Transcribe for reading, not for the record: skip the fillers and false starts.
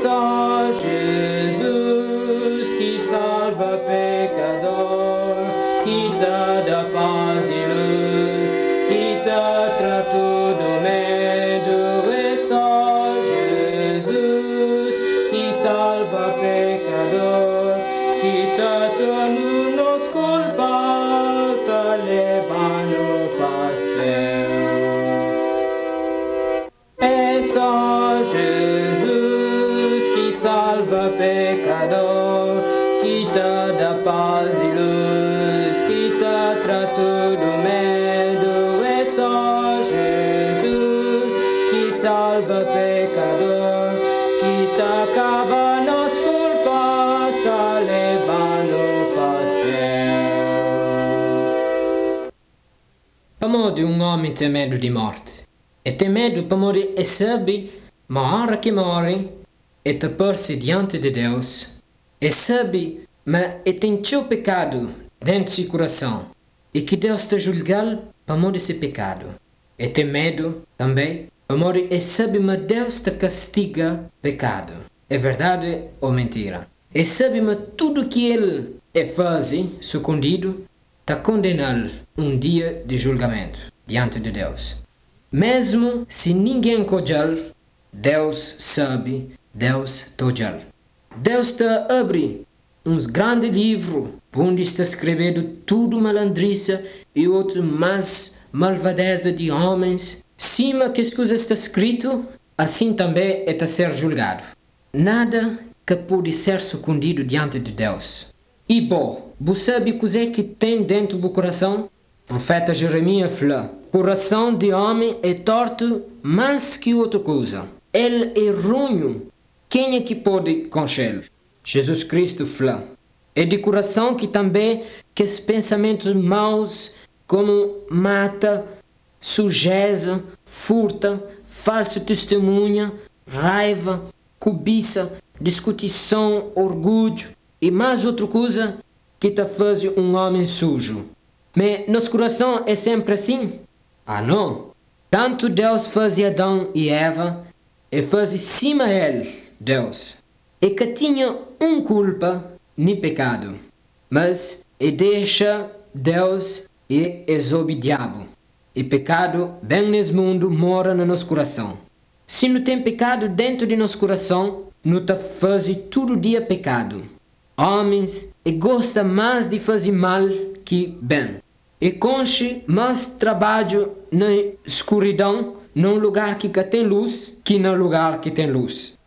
só Jesus que salva pecador, que dá paz e luz, que tra todo medo. É só Jesus que salva pecador, que todo nos culpa, tá levando para céu. É só Jesus que salva pecador, que dá paz e luz, que tra todo medo. É só Jesus que salva pecador, que acaba nos culpa, tá levando para céu. Amor de homem tem medo de morte. E tem medo para morrer e sabe, ma hora que morre, e te pôr-se diante de Deus, e sabe, mas e tem seu pecado dentro do seu coração, e que Deus te julgar para morrer esse pecado. E tem medo também para morrer e sabe, mas Deus te castiga pecado. É verdade ou mentira? E sabe, mas tudo que ele faz, escondido, está condenado um dia de julgamento diante de Deus. Mesmo se ninguém cojal, Deus sabe, Deus tojal. Deus te abre uns grandes livros, onde está escrevendo tudo malandriça e outro mais malvadeza de homens. Cima que as coisas está escrito, assim também é a ser julgado. Nada que pode ser escondido diante de Deus. E bom, você sabe o que é que tem dentro do coração? O profeta Jeremias falou: coração de homem é torto mais que outra coisa. Ele é ruim. Quem é que pode conhecê-lo? Jesus Cristo falou: é de coração que também que os pensamentos maus, como mata, sujeza, furta, falso testemunha, raiva, cobiça, discussão, orgulho e mais outra coisa que te faz um homem sujo. Mas nosso coração é sempre assim? Ah, não. Tanto Deus faz Adão e Eva, e faz cima ele, Deus, e que tinha culpa nem pecado, mas e deixa Deus e exobe diabo. E pecado bem nesse mundo mora no nosso coração. Se não tem pecado dentro de nosso coração, não te faz todo dia pecado. Homens e gosta mais de fazer mal que bem. E conche mais trabalho na escuridão, num lugar que tem luz, que no lugar que tem luz.